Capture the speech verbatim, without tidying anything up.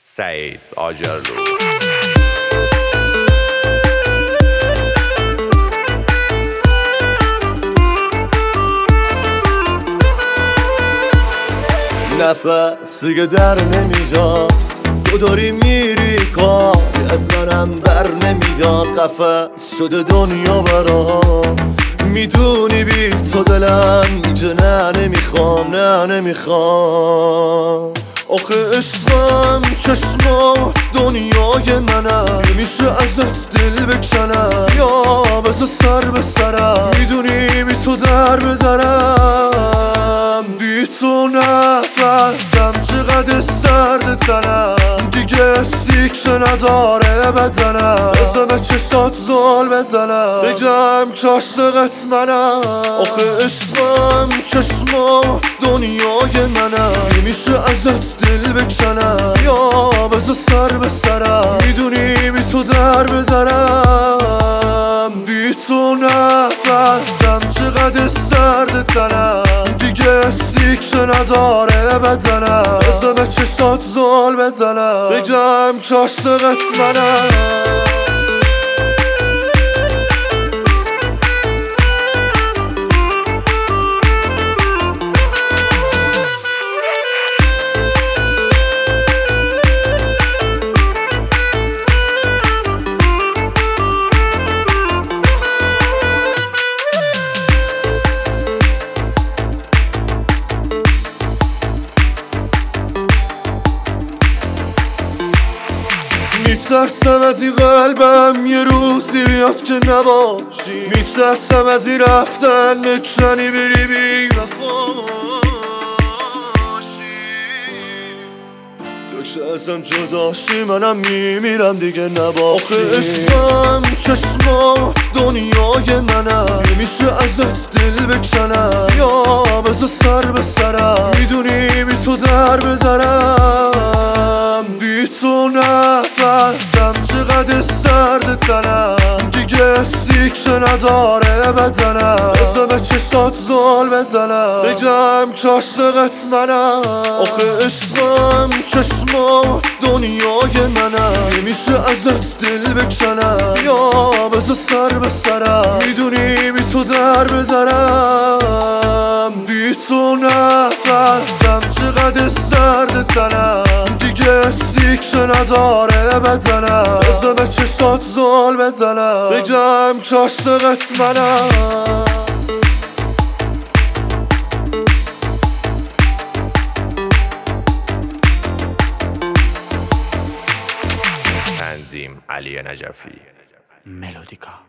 سعید آجرلو. نفس دیگه در نمیاد، تو داری میری کاری از منم بر نمیاد. قفس شده دنیا برام، میدونی بی تو دلم میگه نه نمیخوام، نه نمیخوام. آخه عشقم چشمات دنیای منم، میشه ازت دل بکنم یا بذار سر به سرم. میدونی بی تو در بدرم، بی تو نفسم چقدر سرد تنم، دیگه سیکس نداره بدنم. بذار به چشات زل بزنم، بگم کاشقت منم. آخه عشقم چشمات دنیای منم، میشه ازت دل بکنم یا بذار سر به سرم. میدونی بی تو در بدرم، بی تو نفسم چقدر سرد تنم، دیگه سیکس نداره بدنم. بذار به چشات زل بزنم، بگم کاشقت منم. میترسم از این قلبم یه روزی بیاد که نباشی، میترسم از این رفتن بکنی بری بی وفاشی. تو که ازم جداشی منم میمیرم دیگه نباشی. آخه عشقم چشمات دنیای منم، میشه ازت دل بکنم یا بذار سر به سرم. میدونی بی تو در بدرم، بی تو نفسم چقدر سرد تنم، دیگه سیکس نداره بدنم. بذار به چشات زل بزنم، بگم کاشقت منم. آخه عشقم چشمات دنیای منم، میشه ازت دل بکنم یا بذار سر به سرم. میدونی بی تو در بدرم، بی تو نفسم چقدر سرد تنم، دیگه سیکس نداره بدنم. بذار به چشات زل بزنم، بگم کاشقت منم. تنظیم علی نجفی. ملودیکا.